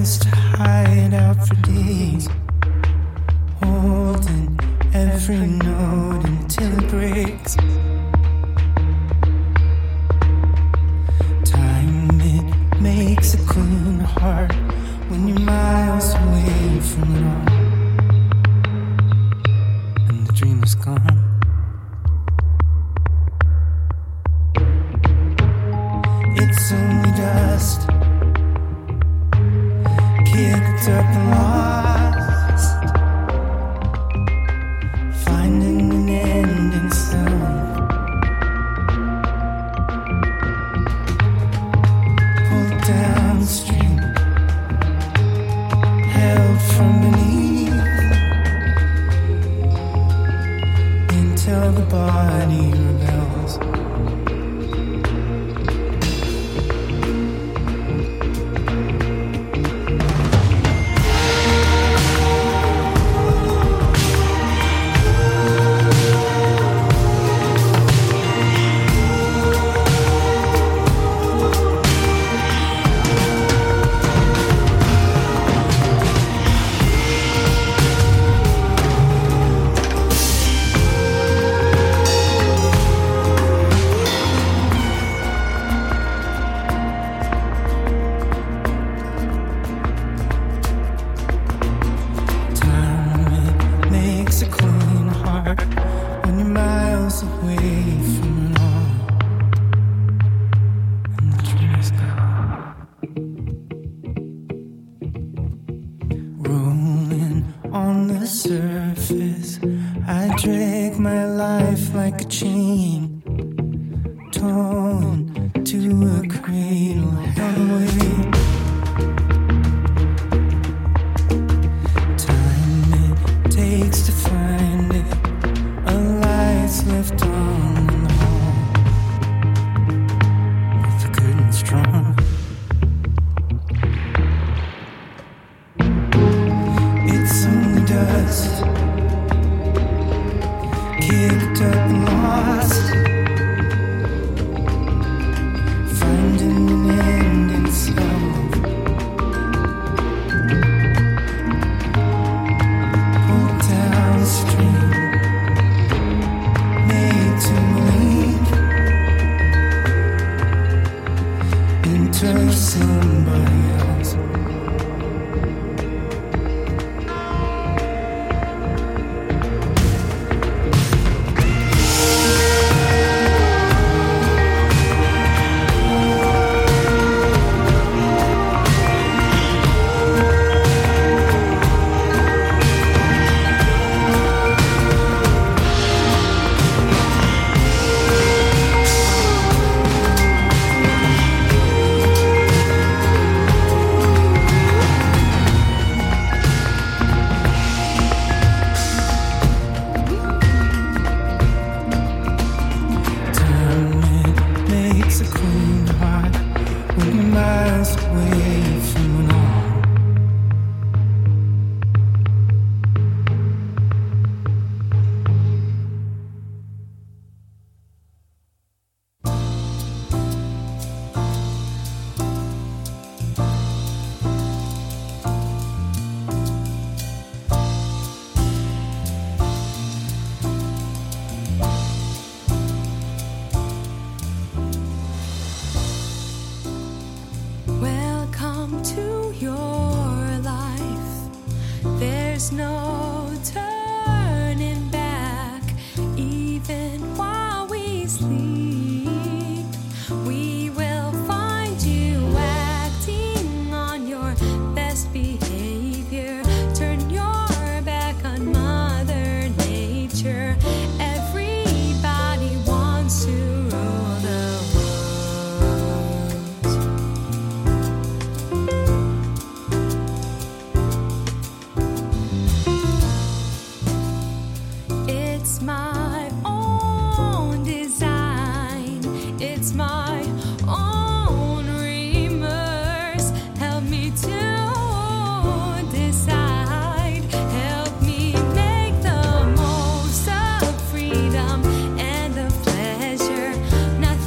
used to hide out for days, holding every note until it breaks. Time, it makes a clean heart when you're miles away from it all, and the dream is gone. It's only dust, kicked up and lost, finding an end in sound. Pulled downstream, held from beneath, until the body rebels.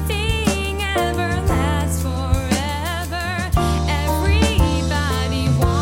Everybody wants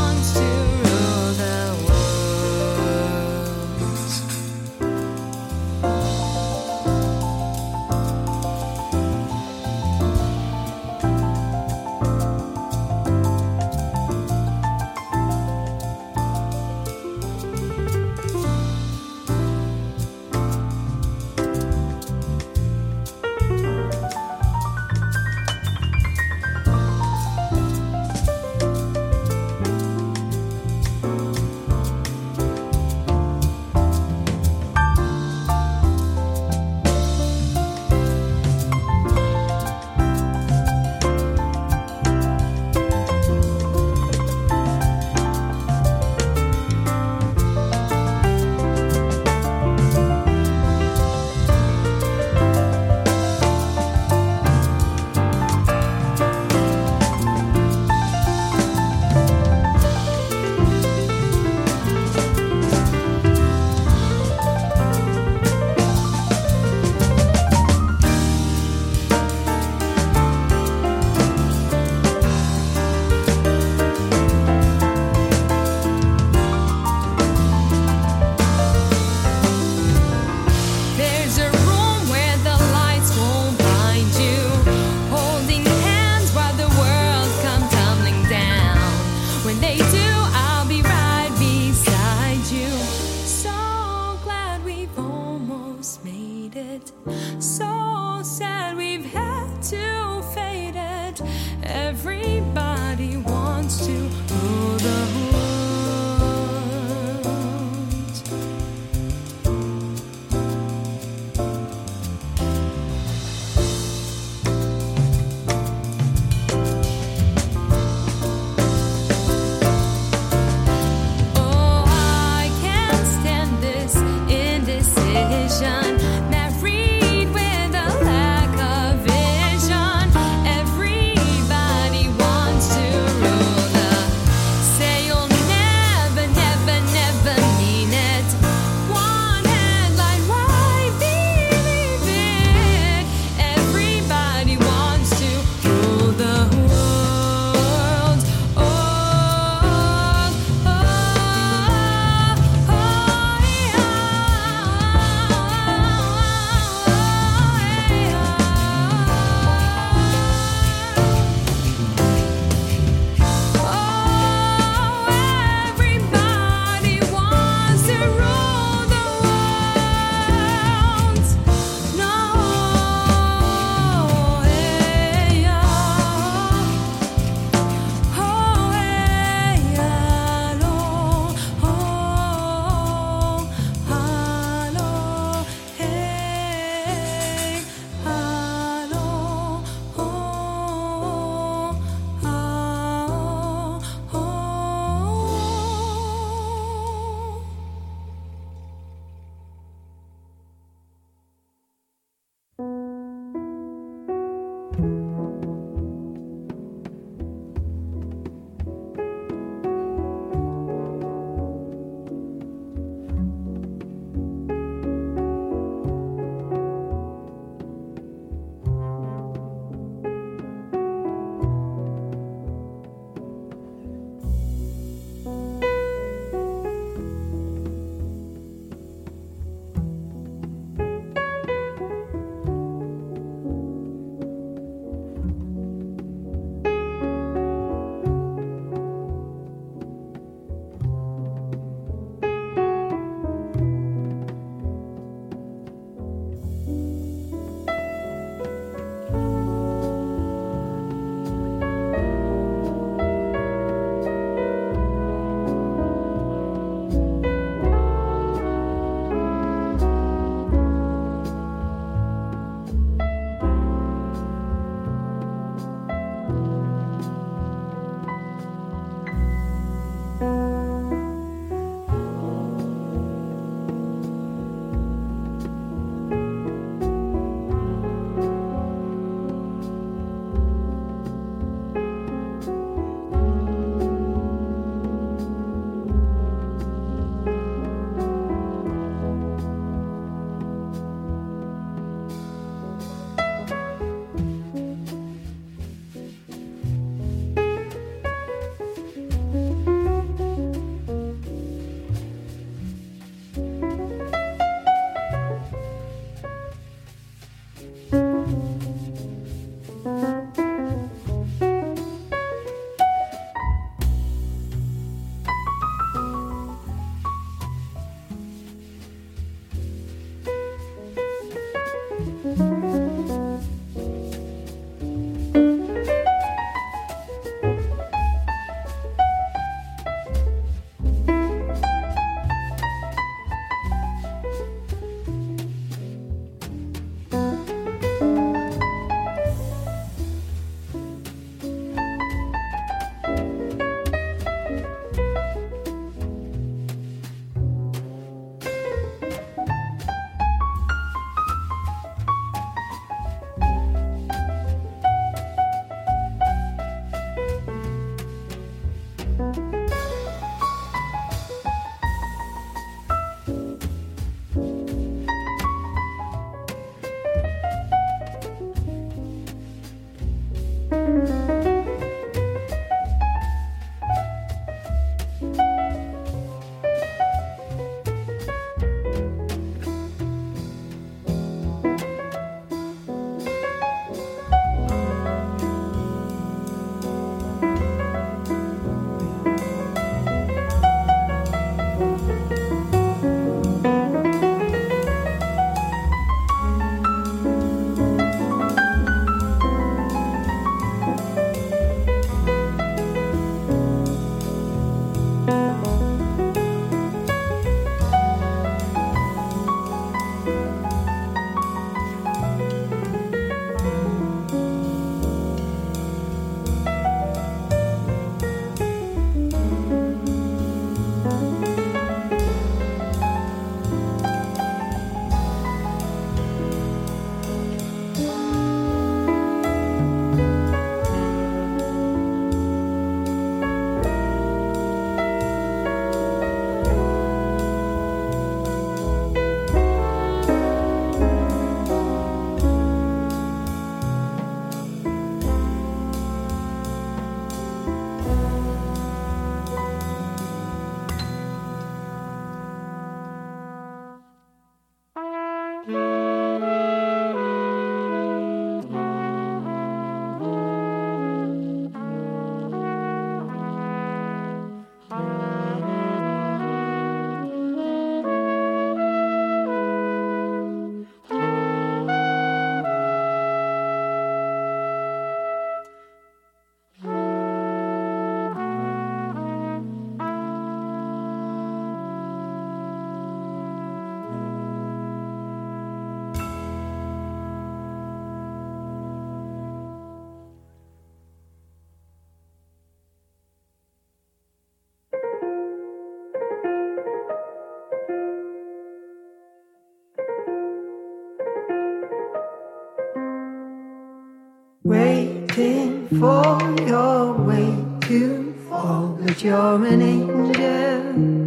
Waiting for your way to fall, but you're an angel.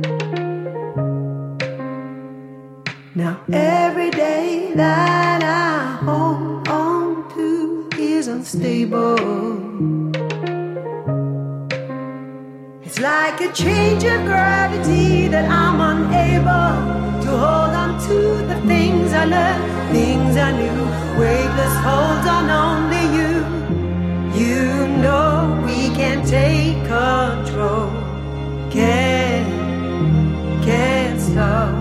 Now every day that I hold on to is unstable. It's like a change of gravity that I'm unable to hold on to the things I learned, things I knew. Weightless holds on only you. You know we can take control. Can't stop.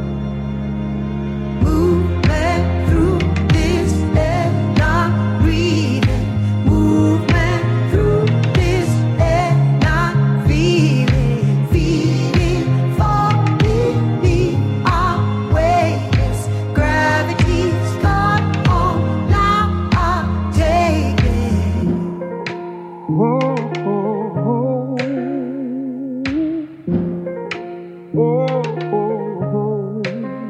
Movement through this air, not breathing. Movement through this air, not feeling. Feeling, falling, we are weightless. Gravity's gone on, now I'll take it. Whoa, whoa, whoa. Whoa, whoa,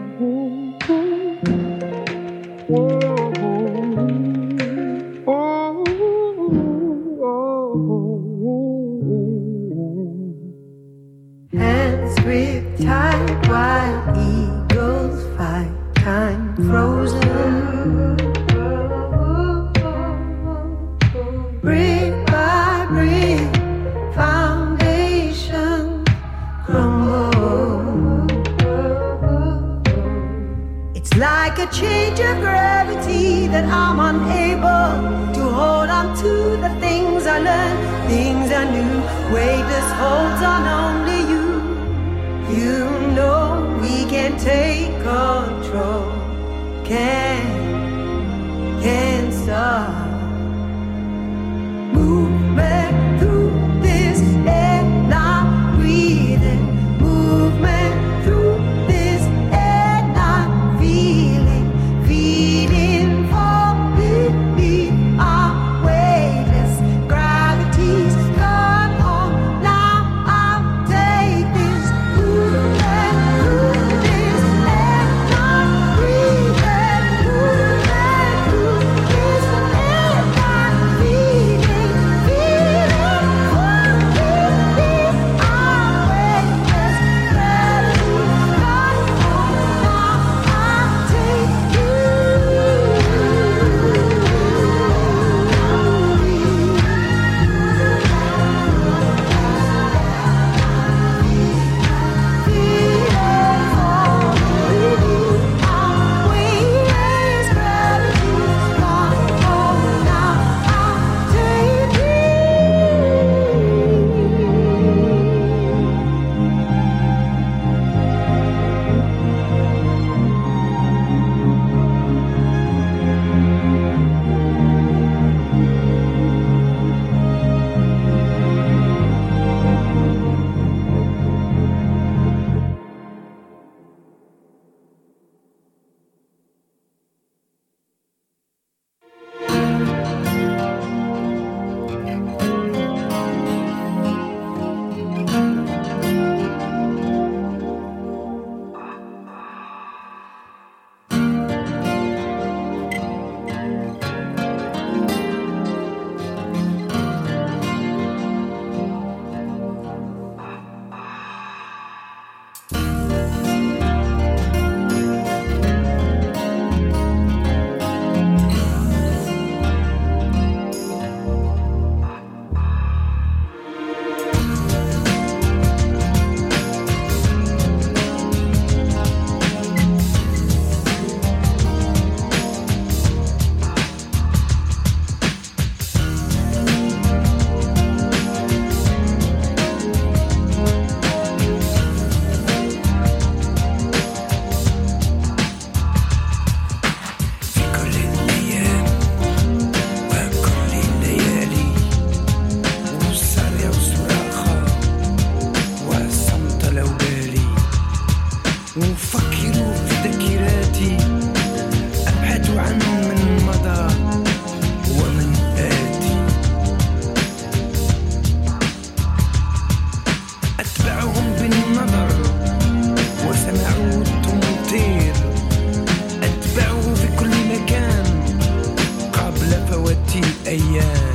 hands grip tight while eagles fight, time frozen. Brick by brick, foundation crumble. It's like a change of gravity that I'm unable to hold on to the things I learned, things I knew. Weightless holds on only you. You know we can take control. Can't stop. Movement through this air, not breathing. Movement through this air, not feeling. Feeling, falling, we are weightless. Gravity's gone on, now I'll take this. Movement through this air, not breathing. أتبعهم بالنظر وسمعوا التمطير، أتبعه في كل مكان قبل فوات الأيام.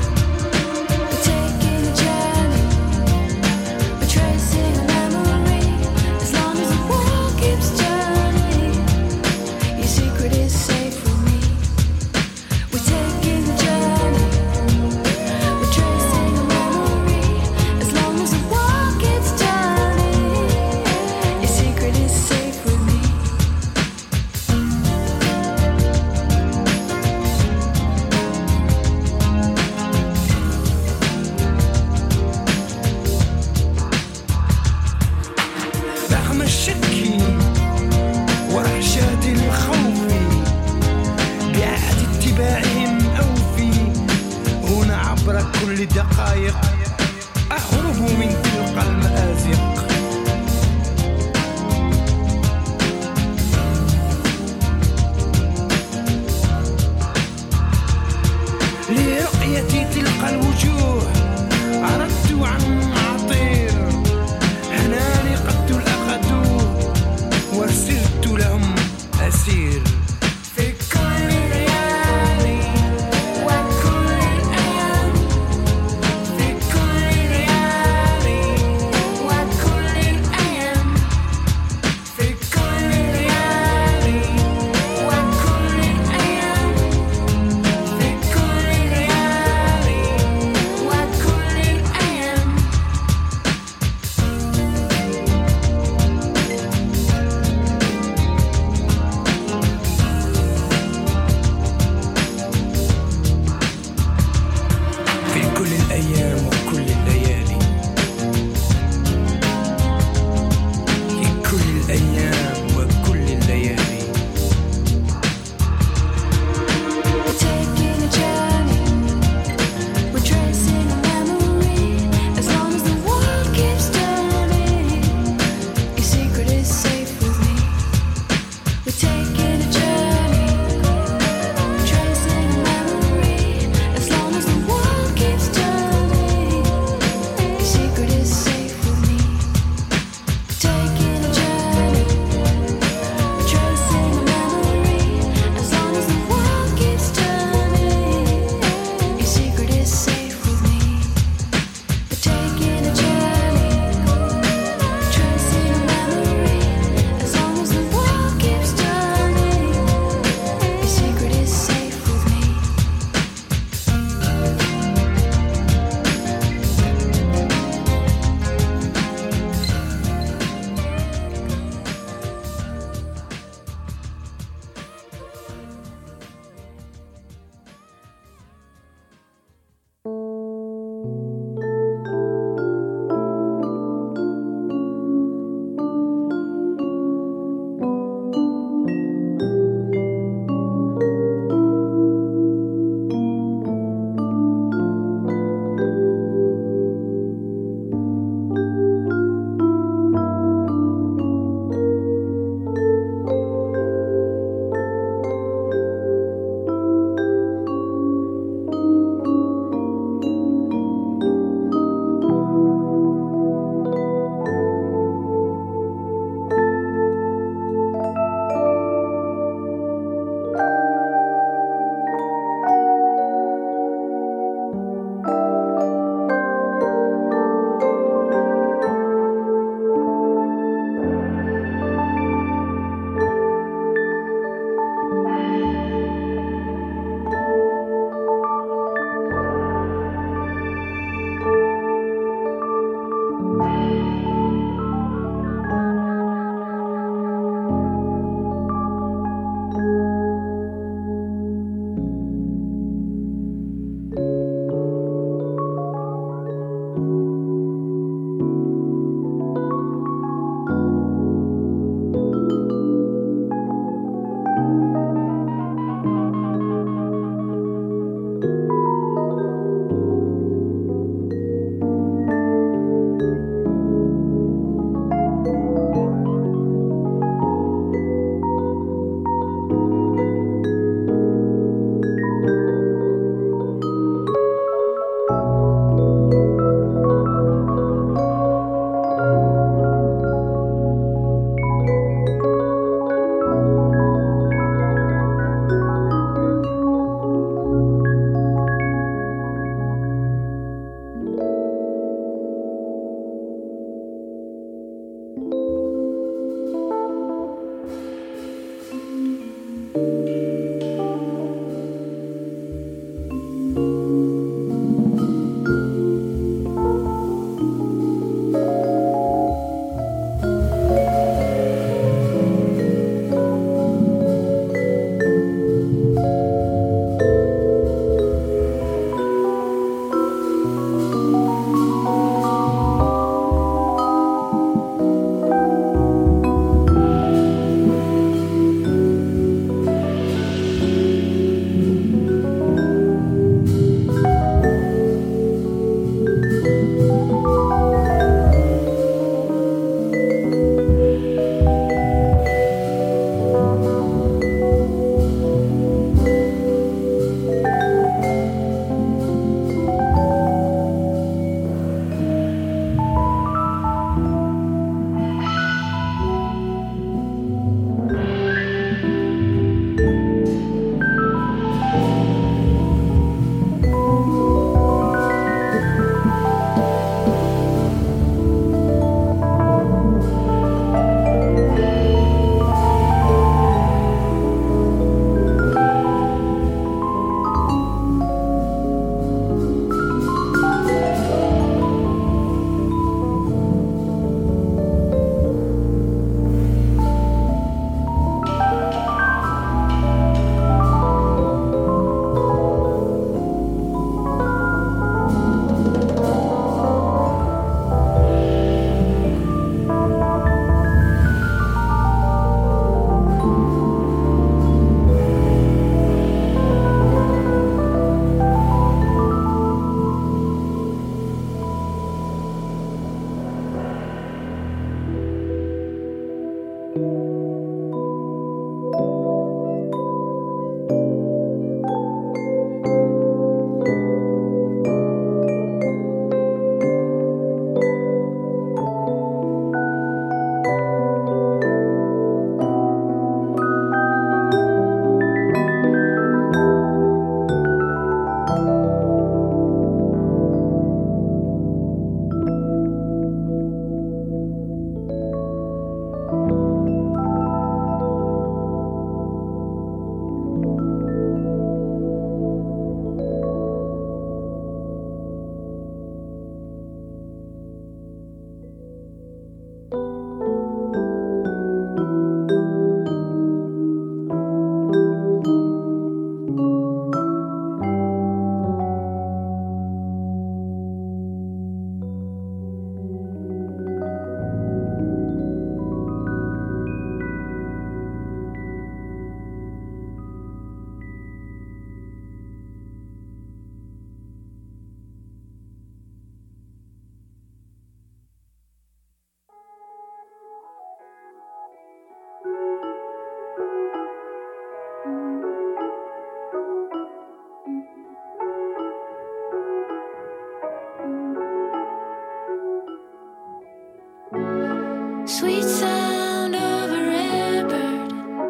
Sweet sound of a rare bird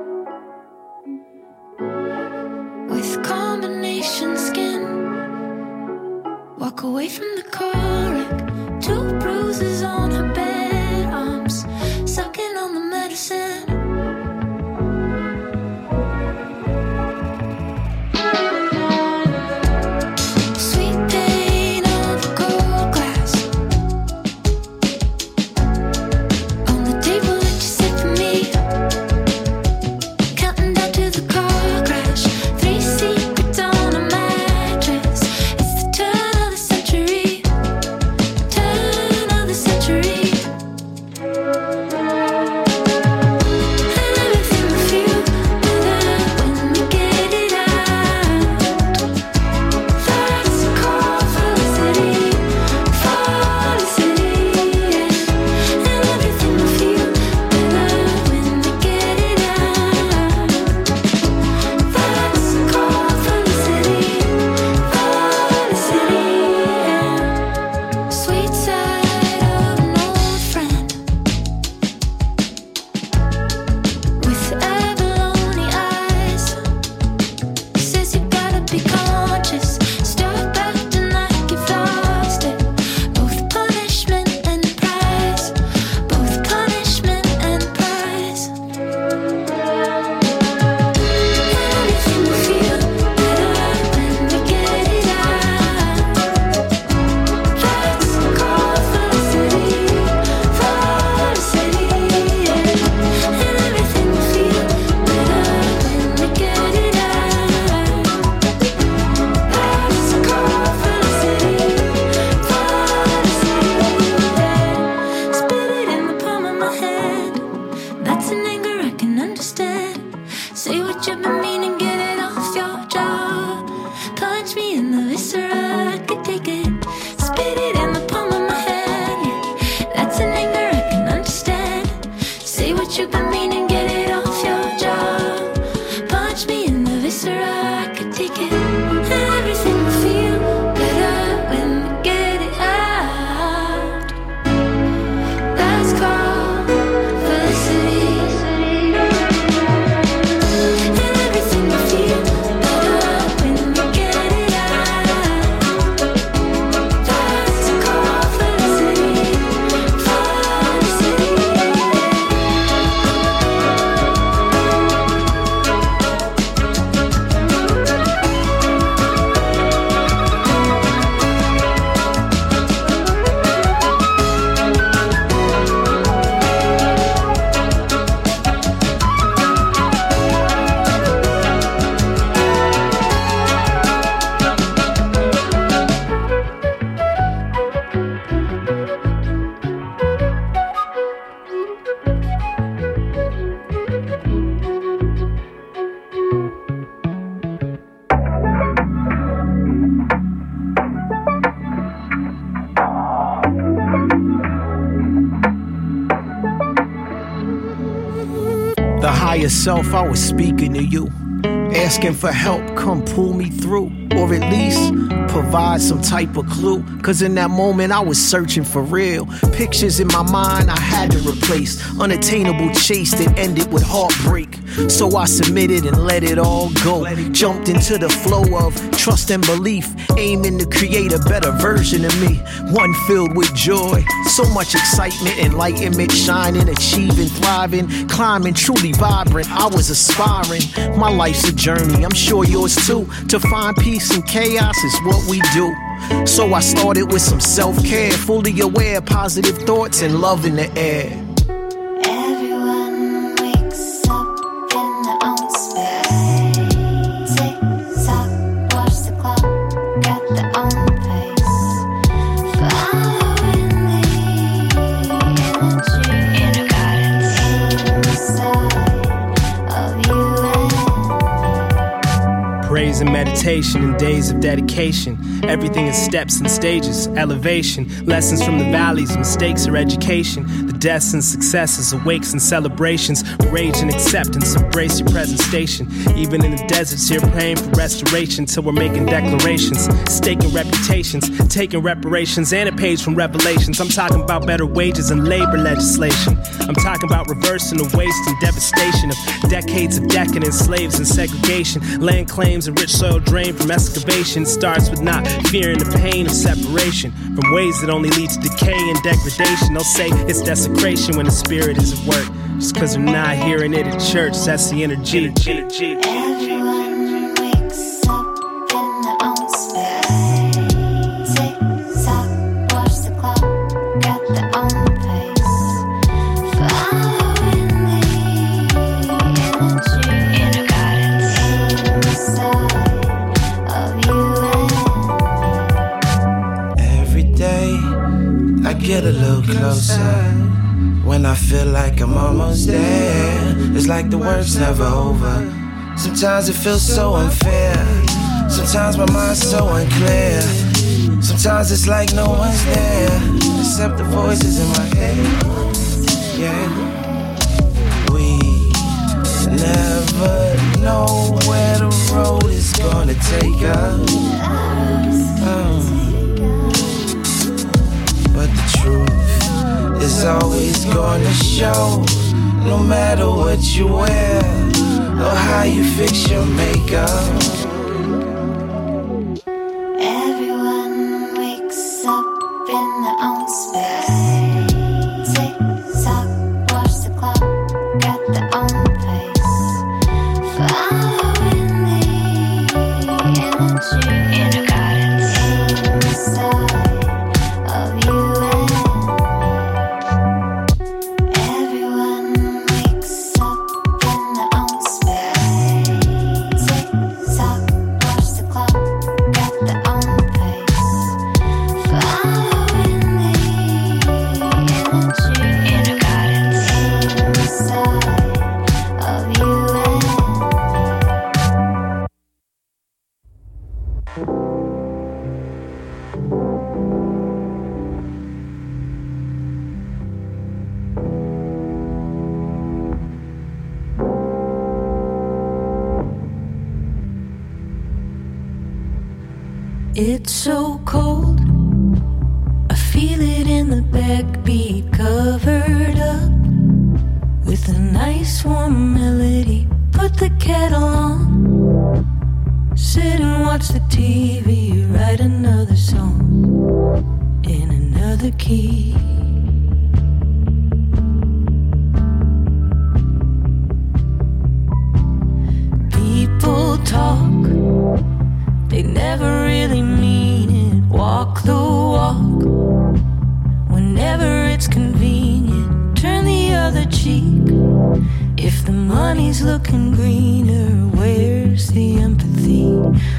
with combination skin. Walk away from the car wreck, 2 bruises on her bed, arms sucking on the medicine. Century what you can mean and get it off your jaw. Punch me in the viscera, I could take it. Everything will feel better when we get it out. That's called felicity. Everything will feel better when we get it out. That's called felicity. The higher self, I was speaking to you, asking for help, come pull me through, or at least provide some type of clue. Cause in that moment I was searching for real. Pictures in my mind I had to replace, unattainable chase that ended with heartbreak. So I submitted and let it all go. Jumped into the flow of trust and belief, aiming to create a better version of me, one filled with joy. So much excitement, enlightenment, shining, achieving, thriving, climbing, truly vibrant. I was aspiring. My life's a journey, I'm sure yours too. To find peace in chaos is what we do. So I started with some self-care, fully aware, positive thoughts and love in the air. Everyone wakes up in their own space. Tick-tock, watch the clock at their own pace. Following the energy, inner guidance inside of you and me. Praise and meditation and days of dedication. Everything is steps and stages, elevation, lessons from the valleys, mistakes or education, the deaths and successes, awakes and celebrations, rage and acceptance, embrace your present station. Even in the deserts here praying for restoration till we're making declarations, staking reputations, taking reparations and a page from Revelations. I'm talking about better wages and labor legislation. I'm talking about reversing the waste and devastation of decades of decadence, slaves and segregation, land claims and rich soil drained from excavation. Starts with not fearing the pain of separation from ways that only lead to decay and degradation. They'll say it's desecration when the spirit is at work, just cause they're not hearing it at church. That's the energy. Everyone wakes up in their own space. Tick-tock, watch the clock at their own pace. Following the energy, inner guidance inside of you and Every day I get a little closer. When I feel like I'm almost there, it's like the work's never over. Sometimes it feels so unfair. Sometimes my mind's so unclear. Sometimes it's like no one's there except the voices in my head. Yeah. We never know where the road is gonna take us. But the truth is always gonna show, no matter what you wear or how you fix your makeup. everyone wakes up in their own space. Tick-tock, watch the clock at their own pace. Following the energy, inner guidance inside of you and me. Everyone wakes up in their own space. Tick-tock, watch the clock at their own pace. It's so cold, I feel it in the backbeat, covered up with a nice warm melody. Put the kettle on, sit and watch the TV, write another song in another key. People talk, they never really mean it. Walk the walk whenever it's convenient. Turn the other cheek if the money's looking greener. Where's the empathy?